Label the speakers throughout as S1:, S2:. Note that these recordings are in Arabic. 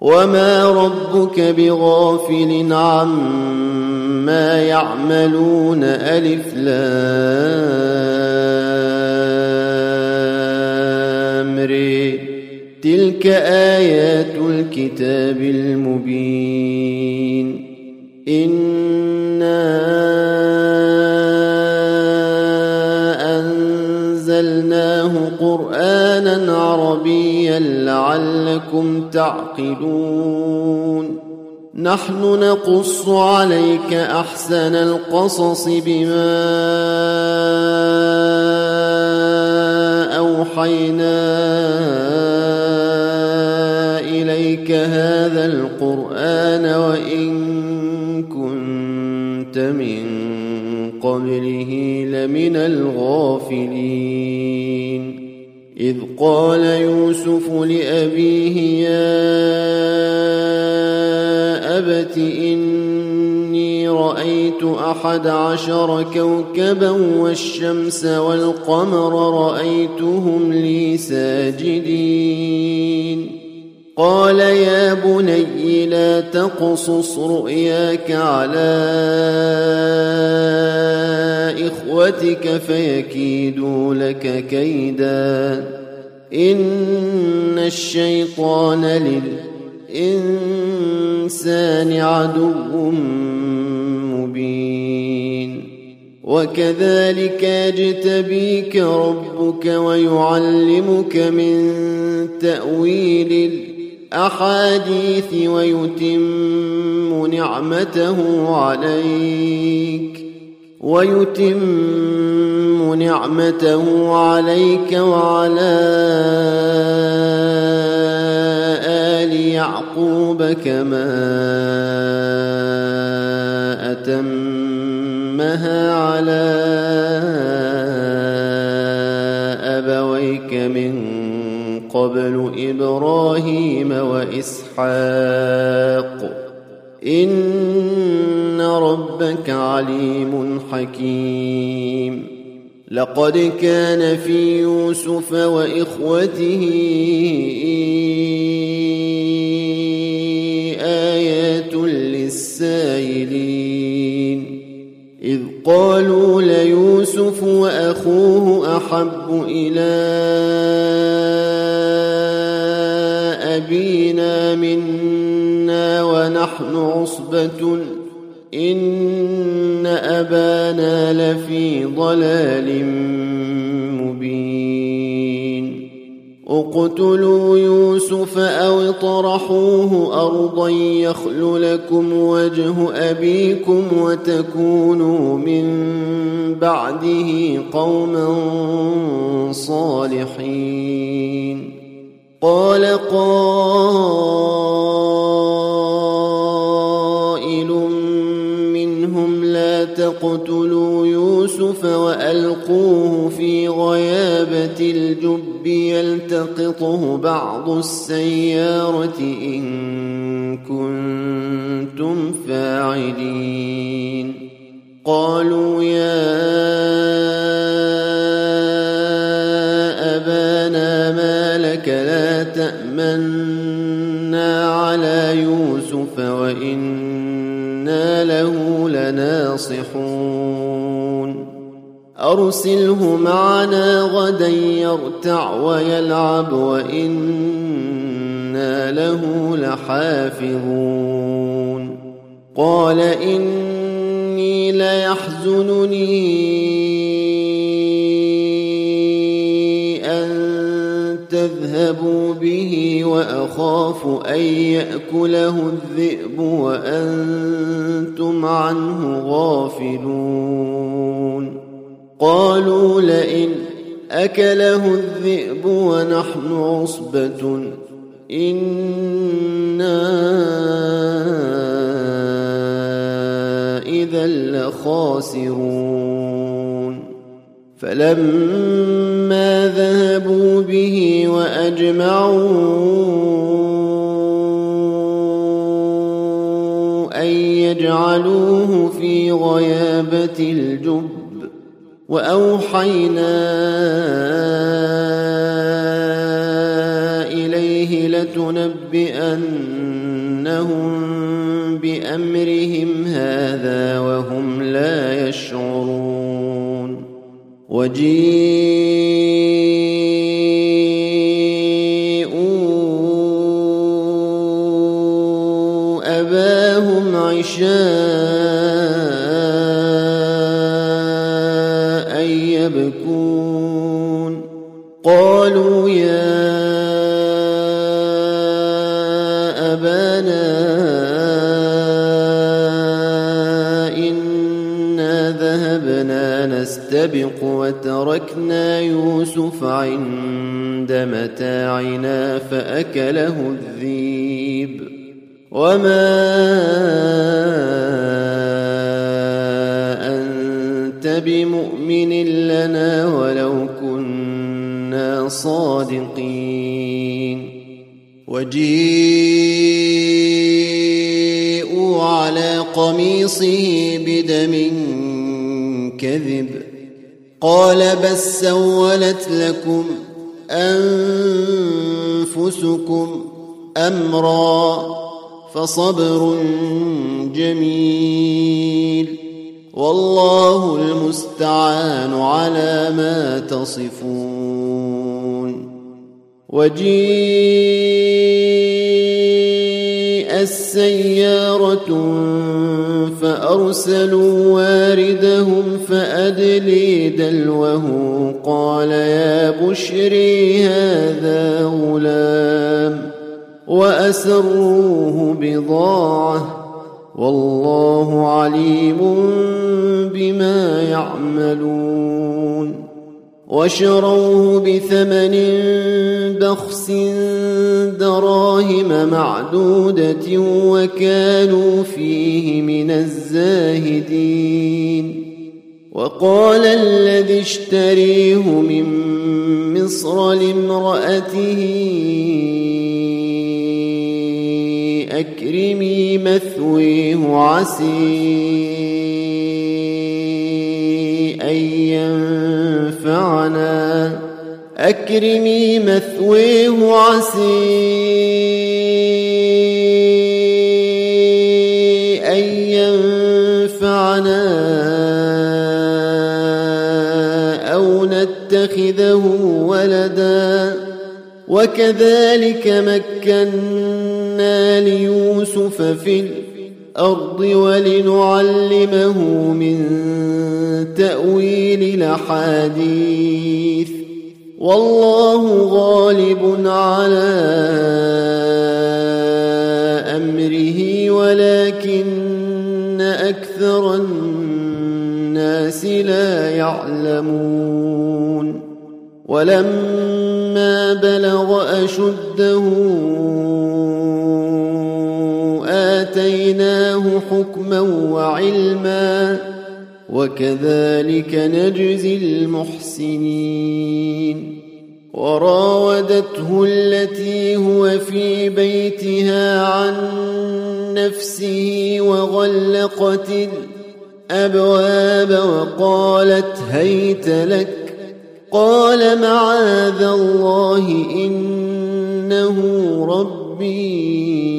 S1: وما ربك بغافل عما يعملون ألف لام ر تلك آيات الكتاب المبين إنا أنزلناه قرآنا عربيا لعلكم تعقلون نحن نقص عليك أحسن القصص بما أوحينا إليك هذا القرآن وإن كنت من قبله لمن الغافلين إذ قال يوسف لأبيه يا أبت إني رأيت 11 كوكبا والشمس والقمر رأيتهم لي ساجدين قال يا بني لا تقصص رؤياك على إخوتك فيكيدوا لك كيدا إن الشيطان للإنسان عدو مبين وكذلك يجتبيك ربك ويعلمك من تأويل الأحاديث ويتم نعمته عليك وعلى آل يعقوب كما أتمها على أبويك من قبل إبراهيم وإسحاق إن ربك عليم حكيم لقد كان في يوسف وإخوته آيات للسائلين إذ قالوا ليوسف وأخوه أحب إلى أبينا منا ونحن عصبة إن أبانا لفي ضلال مبين اقتلوا يوسف أو اطرحوه أرضا يخل لكم وجه أبيكم وتكونوا من بعده قوما صالحين قال قائل منهم لا تقتلوا يوسف وألقوه في غيابة الجب يلتقطه بعض السيارة إن كنتم فاعلين قالوا يا أبانا ما لك لا تأمنا على يوسف وإنا له لناصحون أرسله معنا غدا يرتع ويلعب وإنا له لحافظون قال إني ليحزنني تذهبوا به وأخاف أن يأكله الذئب وأنتم عنه غافلون قالوا لئن أكله الذئب ونحن عصبة إنا إذا لخاسرون فلما ذهبوا به وأجمعوا أن يجعلوه في غيابة الجب وأوحينا إليه لتنبئنهم بأمرهم هذا وهم لا يشعرون وجيءوا أباهم عشاء يبكون قالوا يا أبانا إنا ذهبنا نستبق وتركنا يوسف عند متاعنا فأكله الذئب وما أنت بمؤمن لنا ولو كنا صادقين وجيءوا على قميصه بدم كذب قال بل سولت لكم أنفسكم أمرا فصبر جميل والله المستعان على ما تصفون وجيء السيارة فأرسلوا واردهم فأدلي دلوه قال يا بشري هذا غلام وأسروه بضاعة والله عليم بما يعملون وشروه بثمن بخس دراهم معدودة وكانوا فيه من الزاهدين وقال الذي اشتريه من مصر لامرأته أكرمي مثويه عسي أن ينفعنا أو نتخذه ولدا وكذلك مكنا ليوسف في الأرض ولنعلمه من تأويل الأحاديث والله غالب على أمره ولكن أكثر الناس لا يعلمون ولما بلغ أشده آتيناه حكما وعلما وكذلك نجزي المحسنين وراودته التي هو في بيتها عن نفسه وغلقت الأبواب وقالت هيت لك قال معاذ الله إنه ربي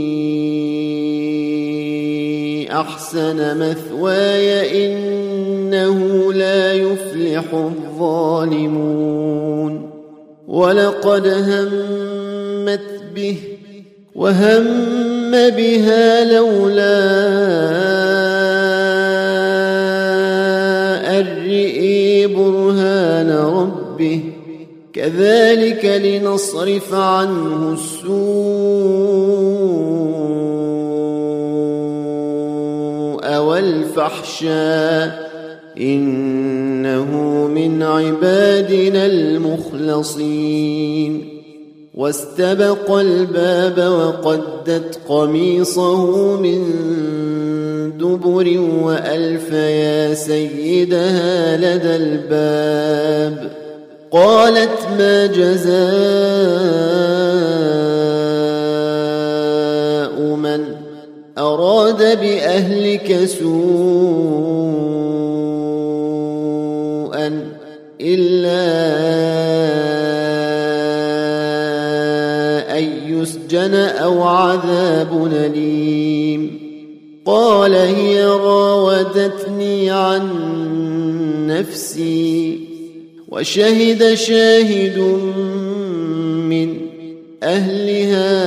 S1: أحسن مثواي إنه لا يفلح الظالمون ولقد همت به وهم بها لولا أن رئي برهان ربه كذلك لنصرف عنه السوء والفحشاء إنه من عبادنا المخلصين واستبق الباب وقدت قميصه من دبر وألف يا سيدها لدى الباب قالت ما جزاء من أراد بأهلك سوءا إلا أن يسجن عذاب أليم. قال هي راودتني عن نفسي وشهد شاهد من أهلها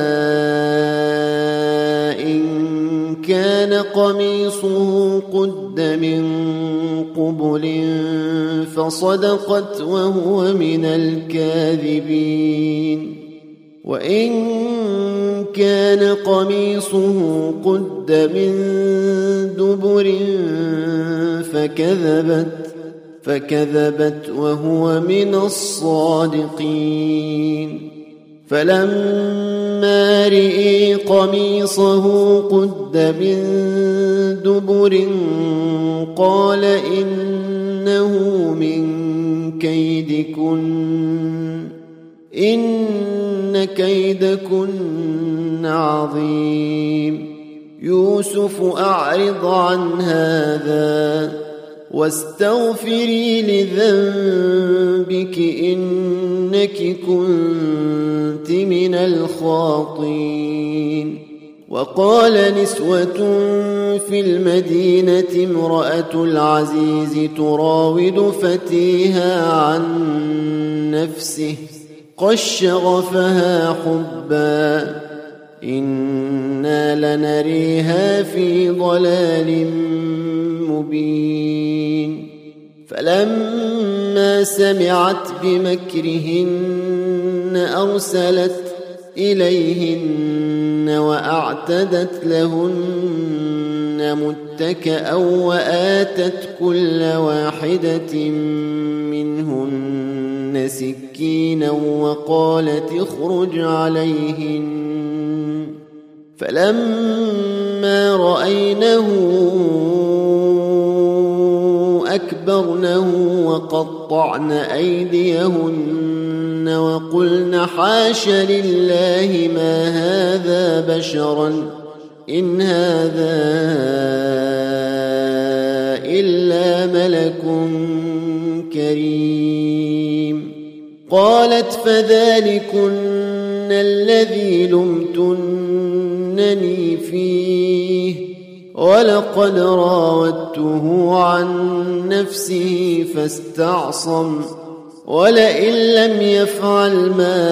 S1: إن كان قميصه قد من قبل فصدقت وهو من الكاذبين وإن كان قميصه قد من دبر فكذبت وهو من الصادقين. فلما رئي قميصه قد من دبر قال إنه من كيدكن إن كيدكن عظيم. يوسف أعرض عن هذا واستغفري لذنبك إنك كنت من الخاطئين. وقال نسوة في المدينة امرأة العزيز تراود فتيها عن نفسه قد شغفها حبا إنا لنريها في ضلال مبين. فلما سمعت بمكرهن أرسلت إليهن وأعتدت لهن متكأ وآتت كل واحدة منهن سكينا وقالت اخرج عليهن. فلما رأينه أكبرنه وقطعن أيديهن وقلن حاش لله ما هذا بشرا إن هذا إلا ملك كريم. قالت فذلكن الذي لمتنني فيه ولقد راودته عن نفسه فاستعصم ولئن لم يفعل ما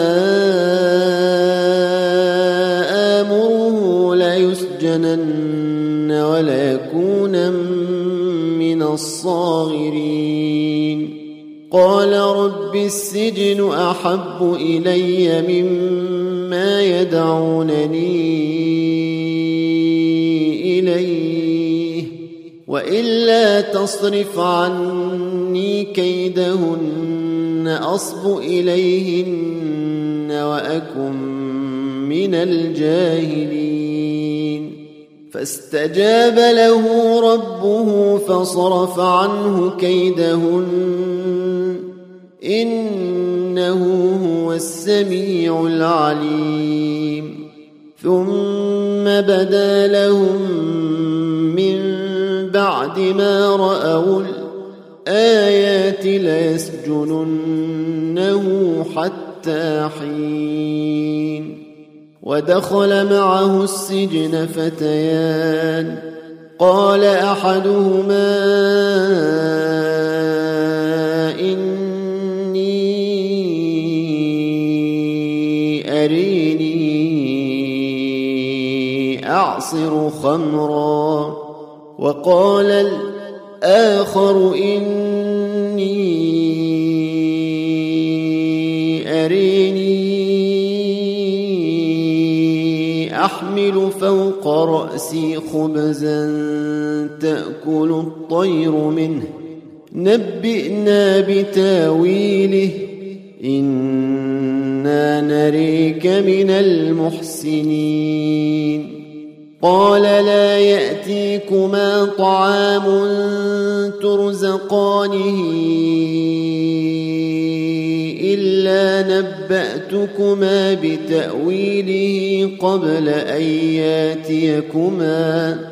S1: آمره ليسجنن وليكون من الصاغرين. قال رب السجن أحب إلي مما يدعونني إليه وإلا تصرف عني كيدهن أصب إليهن وأكن من الجاهلين. فاستجاب له ربه فصرف عنه كيدهن إنه هو السميع العليم. ثم بدا لهم من بعد ما رأوا الآيات ليسجننه حتى حين. ودخل معه السجن فتيان قال أحدهما إني أريني أعصر خمرا وقال الآخر إني أريني أحمل فوق رأسي خبزا تأكل الطير منه نبئنا بتاويله إنا نريك من المحسنين. قال لا يأتيكما طعام ترزقانه إلا نبأتكما بتأويله قبل أن يأتيكما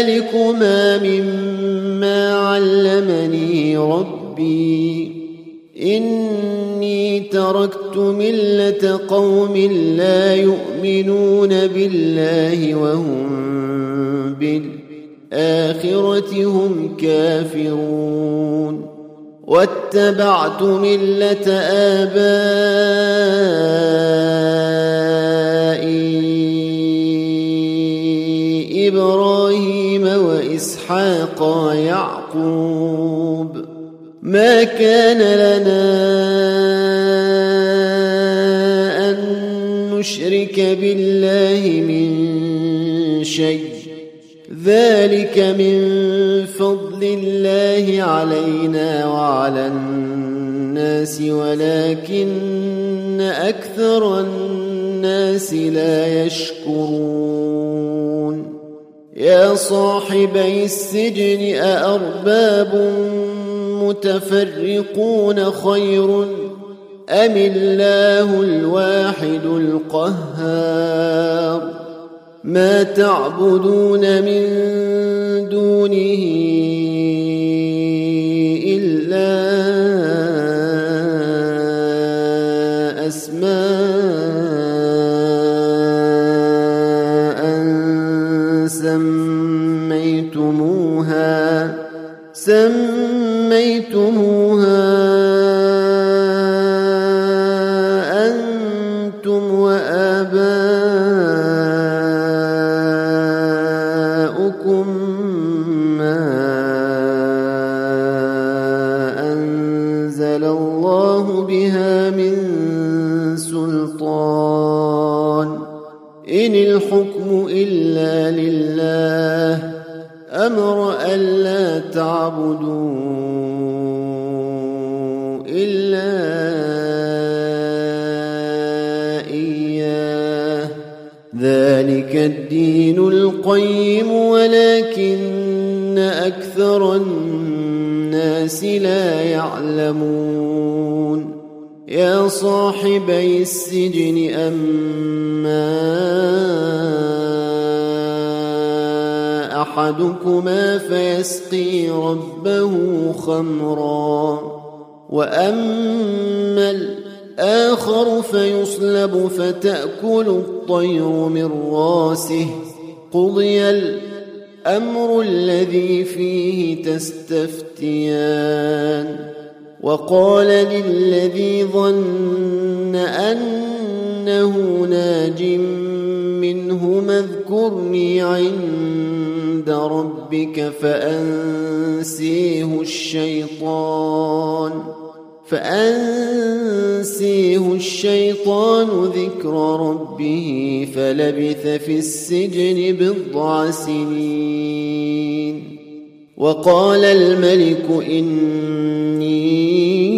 S1: ذلكما مما علمني ربي إني تركت ملة قوم لا يؤمنون بالله وهم بالآخرة هم كافرون واتبعت ملة آبائي إبراهيم وإسحاق ويعقوب ما كان لنا أن نشرك بالله من شيء ذلك من فضل الله علينا وعلى الناس ولكن أكثر الناس لا يشكرون يا صاحبي السجن أأرباب متفرقون خير أم الله الواحد القهار ما تعبدون من دونه إلا أسماء سميتموها أنتم وآباؤكم ما أنزل الله بها من سلطان إن الحكم إلا لله أمر ألا تعبدوا إلا إياه ذلك الدين القيم ولكن أكثر الناس لا يعلمون يا صاحبي السجن أما أحدكما فيسقي ربه خمرا وأما الآخر فيصلب فتأكل الطير من راسه قضي الأمر الذي فيه تستفتيان وقال للذي ظن أنه ناج منهما اذكرني عند ربك فأنسيه الشيطان ذكر ربه فلبث في السجن بضع سنين وقال الملك إني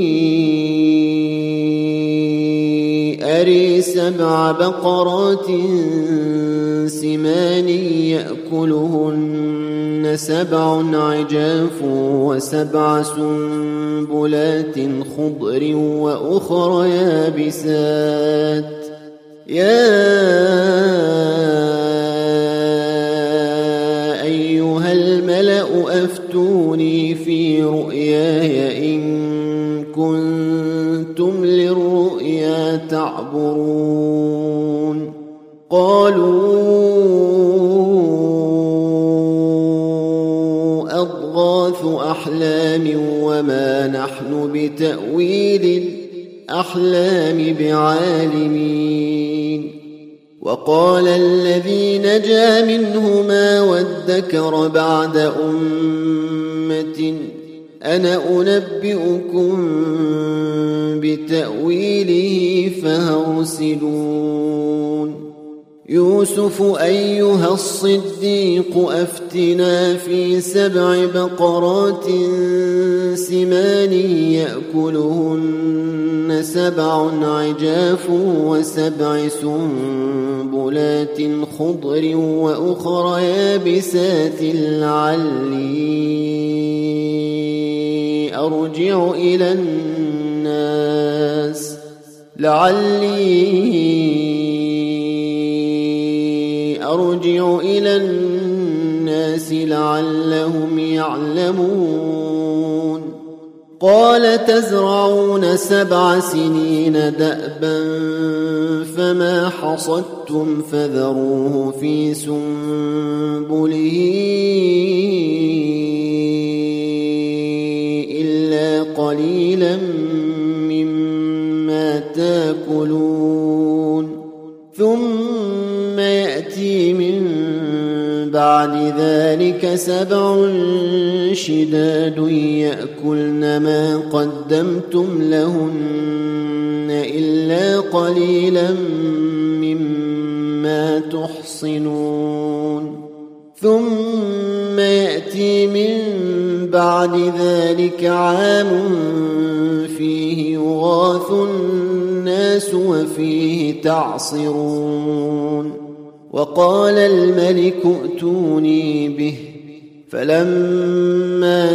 S1: أري 7 بقرات سمان يأكلهن 7 عجاف و7 سنبلات خضر وأخر يابسات يا أيها الملأ أفتوني في رؤياي إن كنتم للرؤيا تعبرون قالوا أضغاث أحلام وما نحن بتأويل الأحلام بعالمين وقال الذي نجا منهما وادكر بعد أمة أنا أنبئكم بتأويله فأرسلون يوسف أيها الصديق أفتنا في 7 بقرات سمان يأكلهن 7 عجاف و7 سنبلات خضر وأخر يابسات لعلي أرجع إلى الناس لعلهم يعلمون قال تزرعون 7 سنين دأبا فما حصدتم فذروه في سنبله إلا قليلا مما تاكلون ثم يأتي من بعد ذلك 7 شداد يأكلن ما قدمتم لهن إلا قليلا مما تحصنون ثم يأتي من بعد ذلك عام فيه يغاث الناس وفيه تعصرون وقال الملك ائتوني به فلما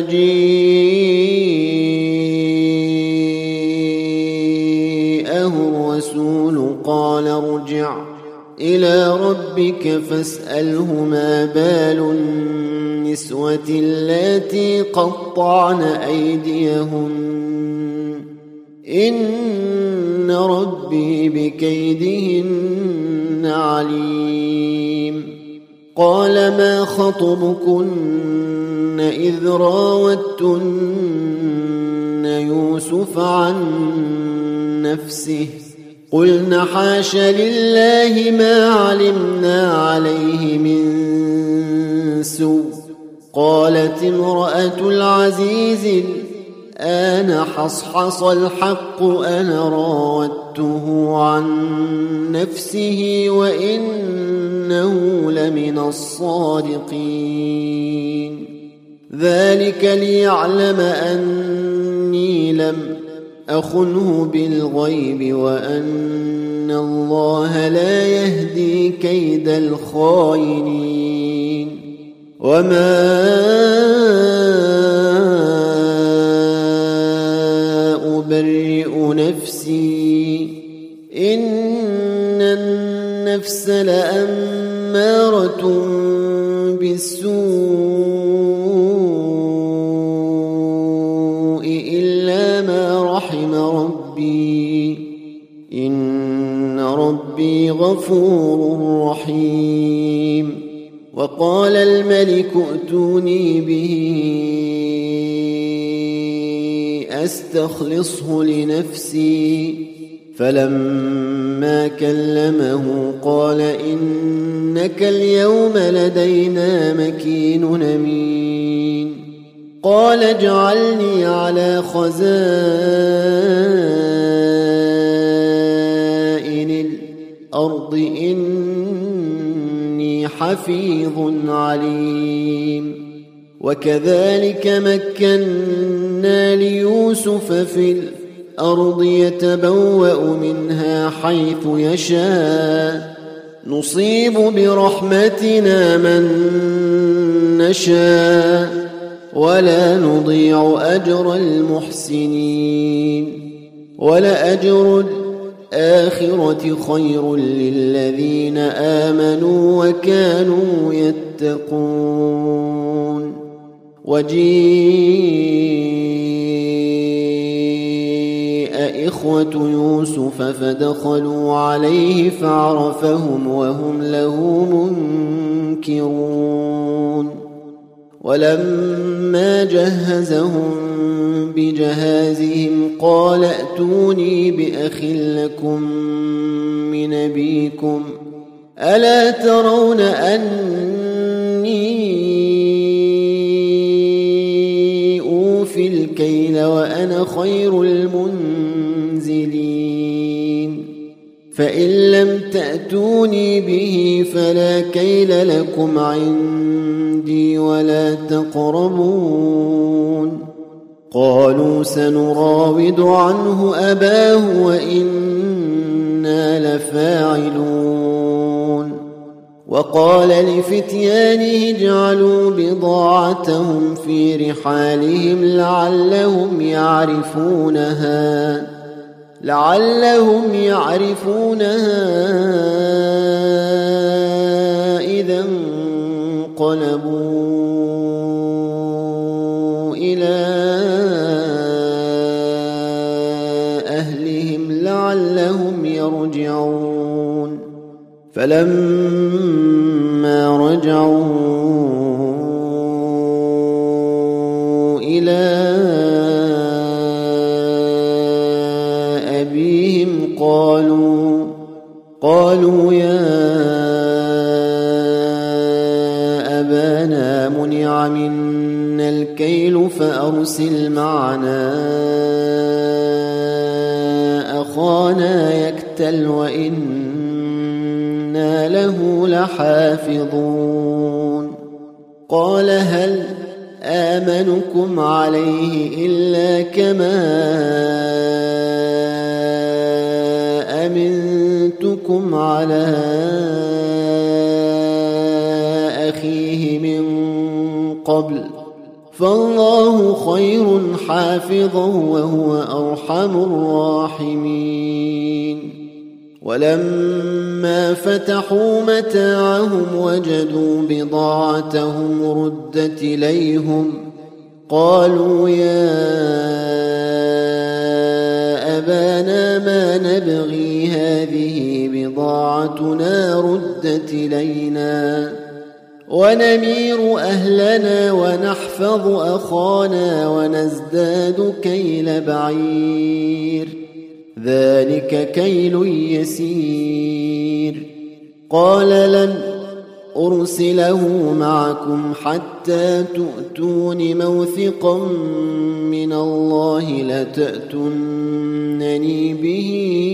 S1: جاءه الرسول قال ارجع إلى ربك فاسأله ما بال النسوة اللاتي قطعن أيديهن إن ربي بكيدهن عليم قال ما خطبكن إذ راوتن يوسف عن نفسه قلن حاش لله ما علمنا عليه من سوء قالت امرأة العزيز الآن حصحص الحق أنا راودته عن نفسه وإنه لمن الصادقين ذلك ليعلم أني لم أخنه بالغيب وأن الله لا يهدي كيد الخائنين وما أبرئ نفسي إن النفس لأمارة بالسوء إلا ما رحم ربي إن ربي غفور رحيم وقال الملك ائتوني به أستخلصه لنفسي فلما كلمه قال إنك اليوم لدينا مكين أمين قال اجعلني على خزائن الأرض إني حفيظ عليم وكذلك مكنا ليوسف في الأرض يتبوأ منها حيث يشاء نصيب برحمتنا من نشاء ولا نضيع أجر المحسنين ولأجر الآخرة خير للذين آمنوا وكانوا يتقون وجيء إخوة يوسف فدخلوا عليه فعرفهم وهم له منكرون ولما جهزهم بجهازهم قال ائتوني بأخ لكم من أبيكم ألا ترون أني أوفي الكيل وأنا خير المنزلين فإن لم تأتوني به فلا كيل لكم عندي ولا تقربون قالوا سنراود عنه أباه وإنا لفاعلون وقال لفتيانه اجعلوا بضاعتهم في رحالهم لعلهم يعرفونها إذا انقلبوا إلى فلما رجعوا إلى أبيهم قالوا يا أبانا منع منا الكيل فأرسل معنا أخانا يكتل وإنا له لحافظون. قال هل آمنكم عليه إلا كما أمنتكم على أخيه من قبل فالله خير حافظا وهو أرحم الراحمين. ولما فتحوا متاعهم وجدوا بضاعتهم ردت إليهم قالوا يا أبانا ما نبغي هذه بضاعتنا ردت إلينا ونمير أهلنا ونحفظ أخانا ونزداد كيل بعير ذلك كيل يسير. قال لن أرسله معكم حتى تؤتون موثقا من الله لتأتونني به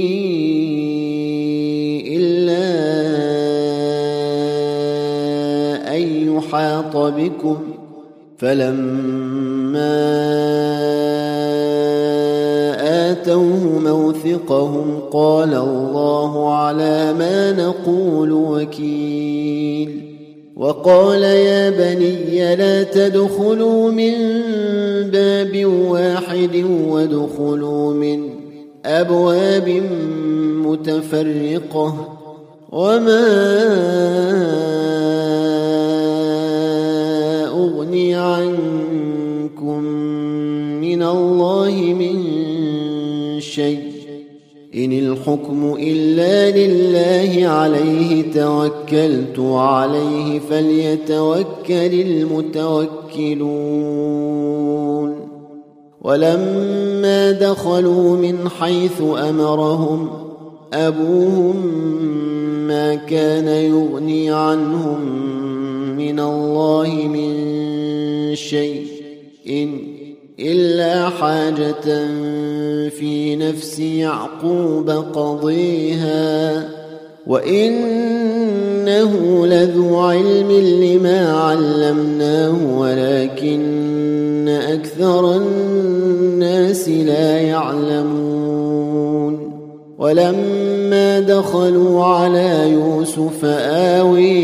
S1: إلا أن يحاط بكم. فلما آتوه موثقهم قال الله على ما نقول وكيل. وقال يا بني لا تدخلوا من باب واحد وادخلوا من أبواب متفرقة وما أغني عنكم من الله من شيء إن الحكم إلا لله عليه توكلت وعليه فليتوكل المتوكلون. ولما دخلوا من حيث أمرهم أبوهم ما كان يغني عنهم من الله من شيء إلا حاجة في نفس يعقوب قضيها وإنه لذو علم لما علمناه ولكن أكثر الناس لا يعلمون. ولما دخلوا على يوسف آوي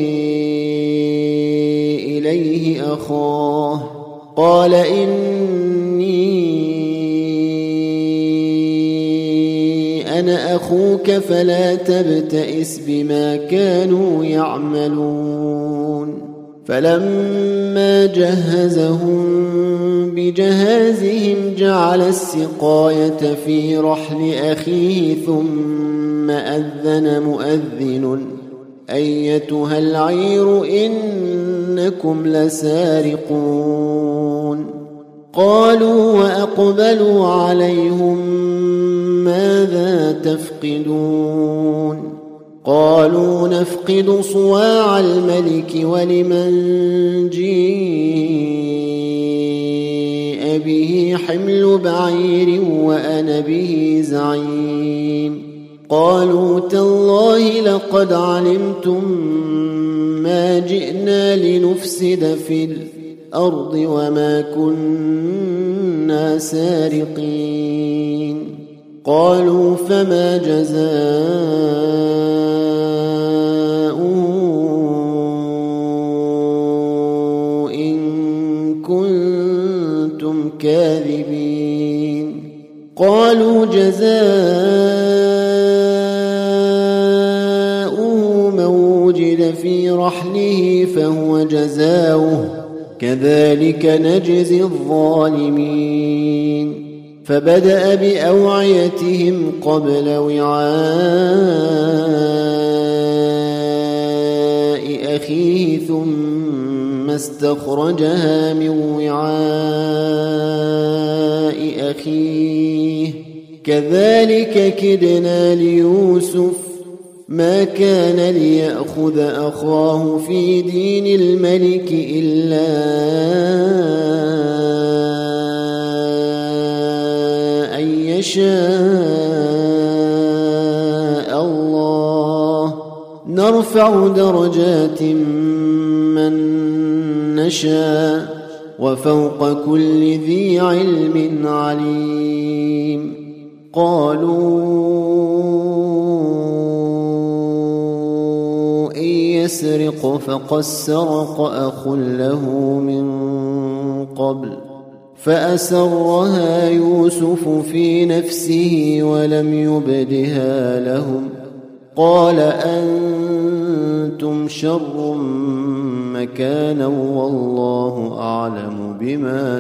S1: إليه أخاه قال إني أنا أخوك فلا تبتئس بما كانوا يعملون. فلما جهزهم بجهازهم جعل السقاية في رحل أخيه ثم أذن مؤذن أيتها العير إنكم لسارقون. قالوا وأقبلوا عليهم ماذا تفقدون؟ قالوا نفقد صواع الملك ولمن جيء به حمل بعير وأنا به زعيم. قالوا تالله لقد علمتم ما جئنا لنفسد في الأرض وما كنا سارقين. قالوا فما جزاؤه إن كنتم كاذبين. قالوا جزاؤه من وجد في رحله فهو جزاؤه كذلك نجزي الظالمين. فبدأ بأوعيتهم قبل وعاء لأخيه ثم استخرجها من وعاء أخيه كذلك كدنا ليوسف ما كان ليأخذ أخاه في دين الملك إلا أن يشاء الله نرفع درجات من نشاء وفوق كل ذي علم عليم قالوا إن يسرق فقد سرق أخ له من قبل فأسرها يوسف في نفسه ولم يبدها لهم قال أنتم شر مكانا والله أعلم بما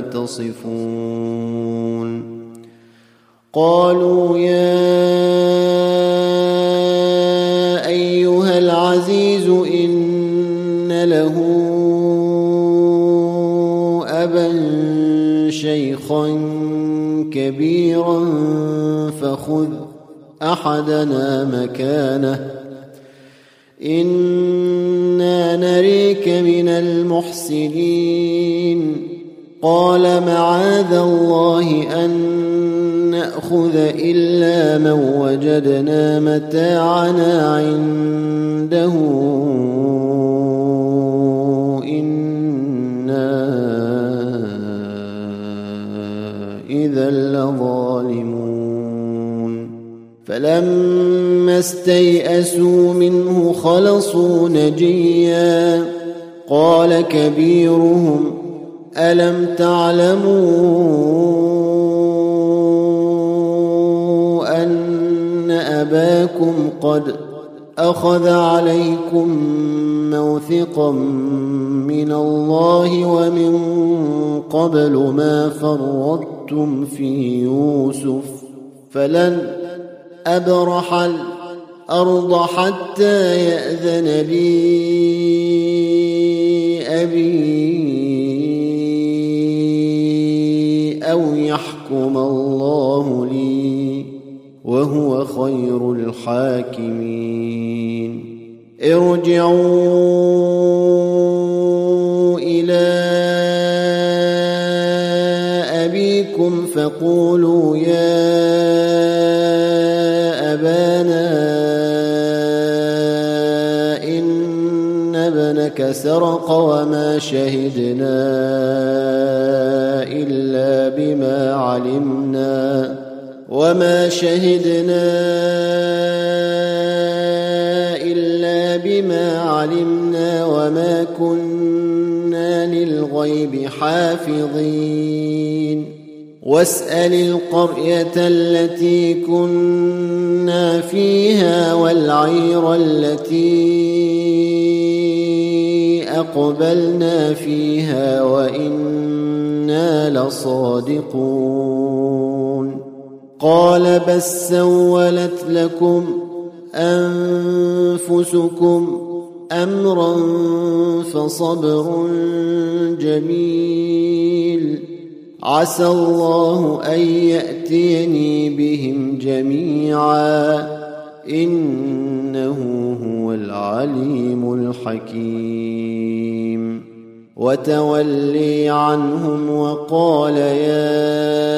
S1: تصفون قالوا يا أيها العزيز إن له أبا شيخا كبيرا فخذ أحدنا مكانه إنا نريك من المحسنين قال معاذ الله أن نأخذ إلا من وجدنا متاعنا عنده إنا إذا لظالمون فلما استيئسوا منه خلصوا نجيا قال كبيرهم ألم تعلموا أن أباكم قد أخذ عليكم موثقا من الله ومن قبل ما فرطتم في يوسف فلن أبرح الأرض حتى يأذن لي أبي أو يحكم الله لي وهو خير الحاكمين ارجعوا إلى أبيكم فقولوا يا أبانا إن ابنك سرق وما شهدنا إلا بما علمنا وما كنا للغيب حافظين واسأل القرية التي كنا فيها والعير التي أقبلنا فيها وإنا لصادقون قال بس سولت لكم أنفسكم أمرا فصبر جميل عسى الله أن يأتيني بهم جميعا إنه هو العليم الحكيم وتولي عنهم وقال يا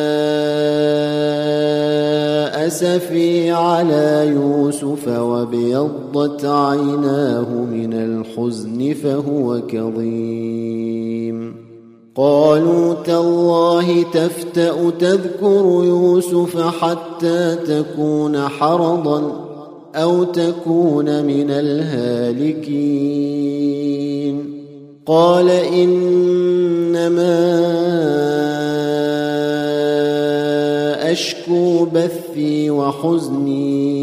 S1: أسفي على يوسف وابيضت عيناه من الحزن فهو كظيم قالوا تالله تفتأ تذكر يوسف حتى تكون حرضا أو تكون من الهالكين قال إنما أشكو بثي وحزني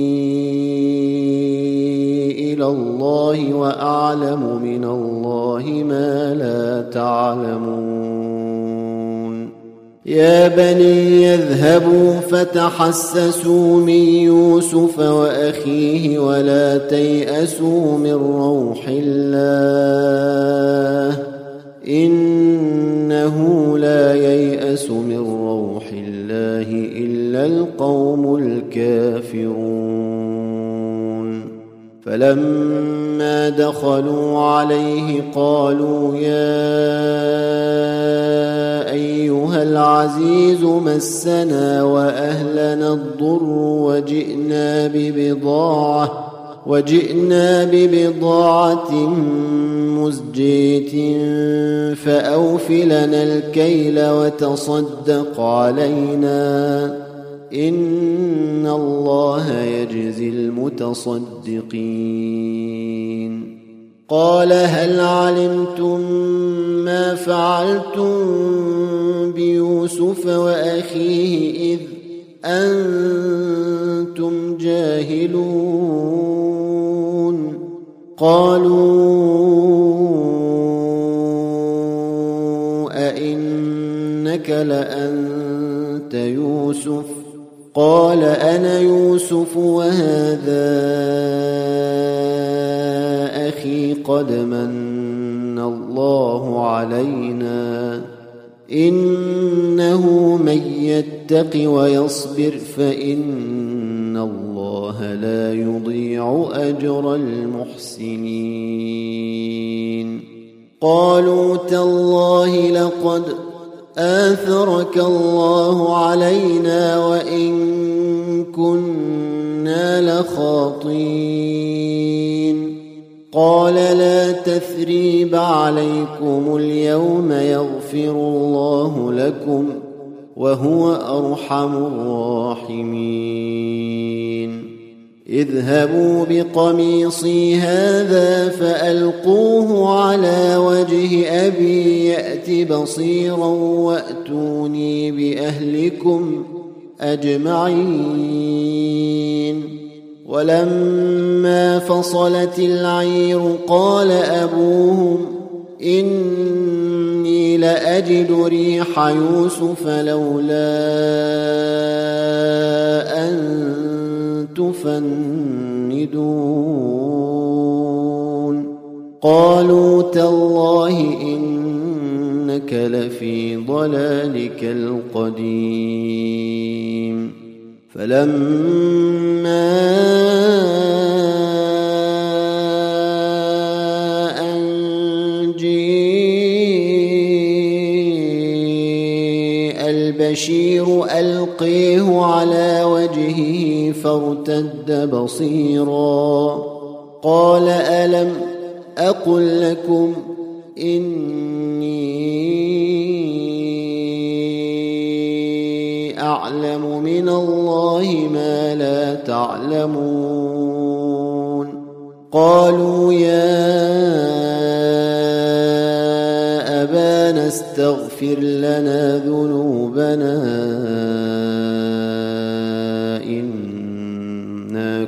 S1: إلى الله وأعلم من الله ما لا تعلمون يا بني يذهبوا فتحسسوا من يوسف وأخيه ولا تيأسوا من روح الله إنه لا ييأس من روح الله إلا القوم الكافرون فلما دخلوا عليه قالوا يا أيها العزيز مسنا وأهلنا الضر وجئنا ببضاعة مزجاة فأوف لنا الكيل وتصدق علينا إن الله يجزي المتصدقين قال هل علمتم ما فعلتم بيوسف وأخيه إذ أنتم جاهلون قالوا أئنك لأنت يوسف قال أنا يوسف وهذا أخي قد من الله علينا إنه من يتق ويصبر فإن الله لا يضيع أجر المحسنين قالوا تالله لقد آثرك الله علينا وإن كنا لخاطئين قال لا تثريب عليكم اليوم يغفر الله لكم وهو أرحم الراحمين اذهبوا بقميصي هذا فألقوه على وجه أبي يأت بصيرا وأتوني بأهلكم أجمعين ولما فصلت العير قال أبوهم إني لأجد ريح يوسف لولا أن تفندون قالوا تالله إنك لفي ضلالك القديم فلما أن جيء البشير ألقيه على وجهه فارتد بصيرا قال ألم أقل لكم إني أعلم من الله ما لا تعلمون قالوا يا أبانا استغفر لنا ذنوبنا إنا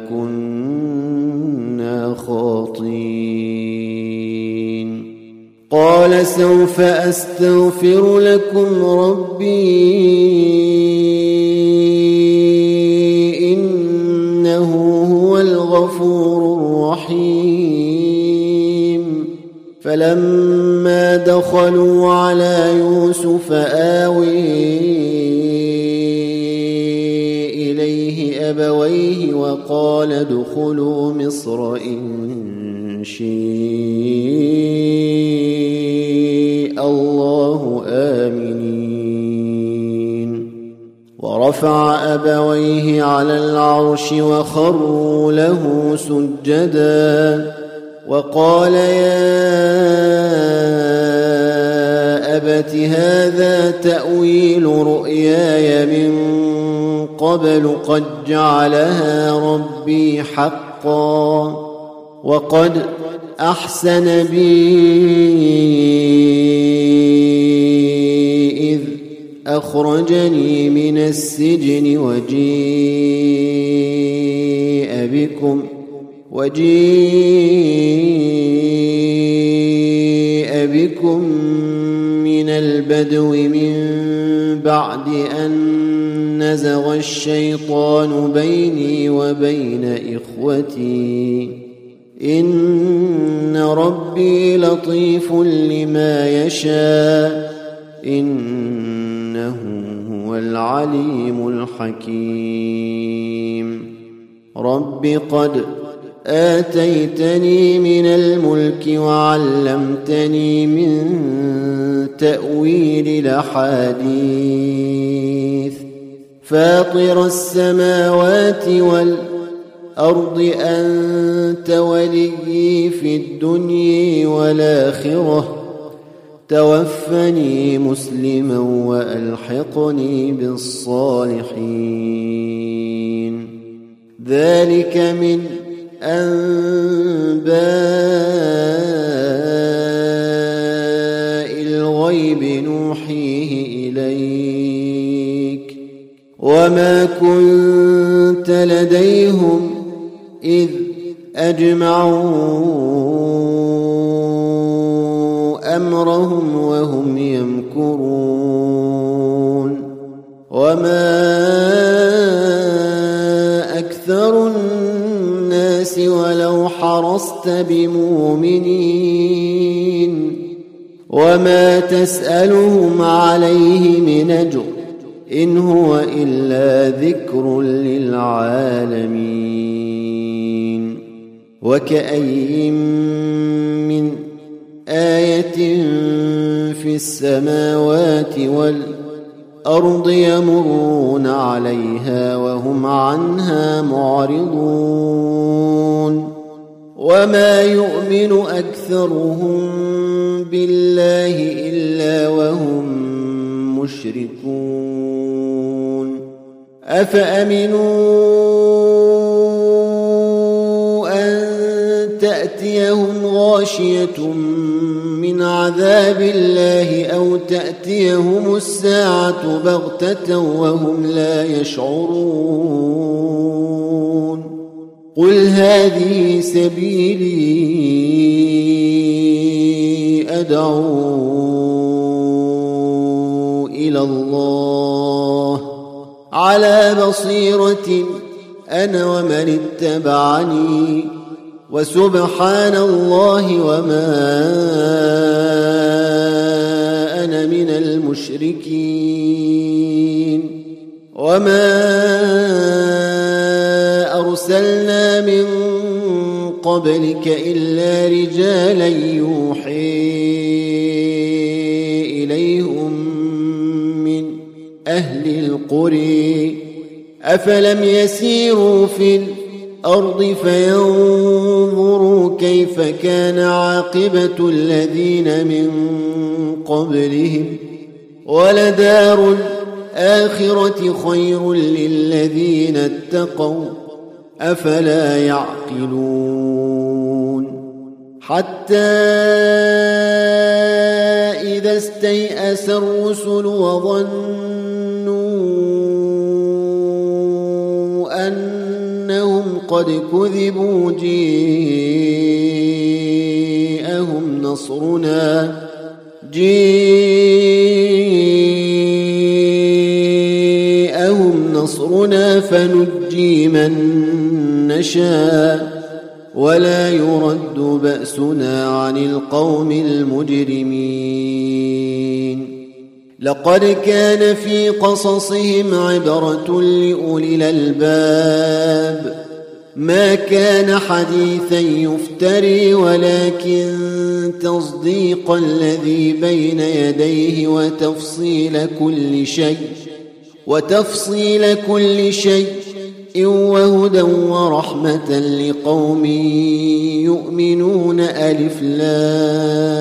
S1: كنا خاطئين قال سوف أستغفر لكم ربي إنه هو الغفور الرحيم فلما دخلوا على يوسف آوي إليه أبويه وقال ادخلوا مصر إن شاء الله آمنين ورفع أبويه على العرش وخروا له سجدا وقال يا أبت هذا تأويل رؤياي من قبل قد جعلها ربي حقا وقد أحسن بي إذ أخرجني من السجن وجيء بكم من البدو من بعد أن نزغ الشيطان بيني وبين إخوتي إن ربي لطيف لما يشاء إنه هو العليم الحكيم رب قد آتيتني من الملك وعلمتني من تأويل الأحاديث فاطر السماوات والأرض أنت وليي في الدنيا والآخرة توفني مسلما وألحقني بالصالحين ذلك من أنباء الغيب نوحيه إليك وما كنت لديهم إذ أجمعوا أمرهم وهم يمكرون وما أكثر الناس ولو حرصت بمؤمنين وما تسألهم عليه من أجر إن هو إلا ذكر للعالمين وكأي من آية في السماوات والأرض يمرون عليها وهم عنها معرضون وما يؤمن أكثرهم بالله إلا وهم مشركون أفأمنوا أن تأتيهم غاشية من عذاب الله أو تأتيهم الساعة بغتة وهم لا يشعرون قل هذه سبيلي أدعو إلى الله على بصيرة أنا ومن اتبعني وسبحان الله وما أنا من المشركين وما أرسلنا من قبلك إلا رجالا يوحي إليهم من أهل القرى أفلم يسيروا في الأرض فينظروا كيف كان عاقبة الذين من قبلهم ولدار الآخرة خير للذين اتقوا أفلا يعقلون حتى إذا استيأس الرسل وظنوا أنهم قد كذبوا جاءهم نصرنا فنجي من نشاء ولا يرد بأسنا عن القوم المجرمين لقد كان في قصصهم عبرة لأولي الألباب ما كان حديثا يفتري ولكن تصديق الذي بين يديه وتفصيل كل شيء وهدى ورحمة لقوم يؤمنون ألف لام